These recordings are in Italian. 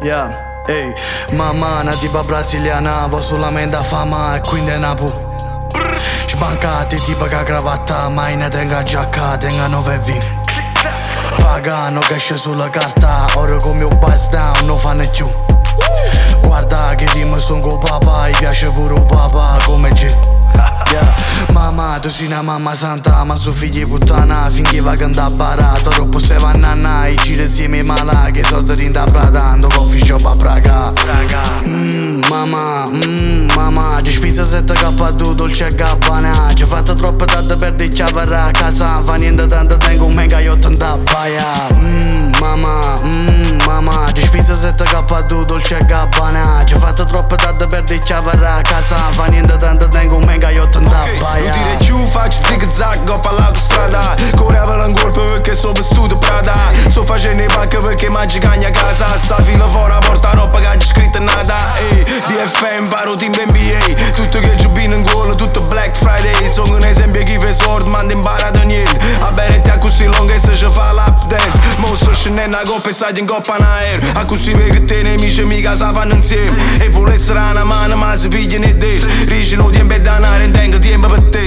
Yeah, ehi, mamma una tipa brasiliana, vo solamente a fama e quindi è napu. Sbancati tipo che cravatta, mai ne tenga giacca, tenga 9V. Pagano cash sulla carta, ora come un buzz down, non fanno più. Guarda che rima son con papà, gli piace pure un papà come G. Yeah. Mamma, tu sei una mamma santa, ma suo figlio puttana, finché va che andà a barata, troppo se va a nanna, i giri insieme malà, che soldi rinda coffee shop a Praga. Mamma, ci spisa 7K tu, dolce e gabbana, ci fatto troppo tardi per di chiavere a casa, fa niente tanto tengo un mega yacht in da baia. Mamma, ci spisa 7K tu, dolce e gabbana, ci fatto troppo tardi per di chiavere a casa, fa niente tanto tengo un mega yacht in da baia. Non dire giù, faccio zig-zag, go per l'autostrada, correvo in colpo perché sono vestito Prada, sto facendo i pacche perché mangi cagna a casa, sta fino fuori a porta roba che c'è scritto nada. BFM, paro team NBA, tutto che giubino in gol, tutto Black Friday, sono un esempio chi fa sword, manda imparato niente, a bere te a così lunga e se ci fa lap dance, mo sto scendendo a coppa e stai in coppa in aereo, a così che te ne amici mica si fanno insieme, e vuole essere una mano ma si pigliano e dite, ricino tempo e danaro, tengo tempo per te.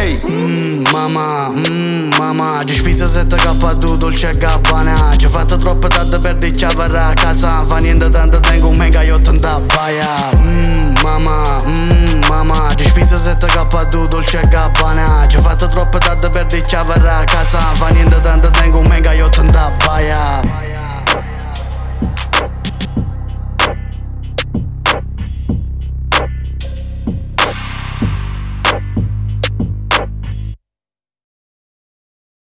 Mamma, ci spisa 7K tu, dolce e gabbana, ci fatto troppo tardi per di chiavere a casa, fa niente tanto tengo un mega yacht in da baia. Mamma, ci spisa 7K tu, dolce e gabbana, ci fatto troppo tardi per di chiavere a casa, fa niente tanto tengo un mega yacht in da baia.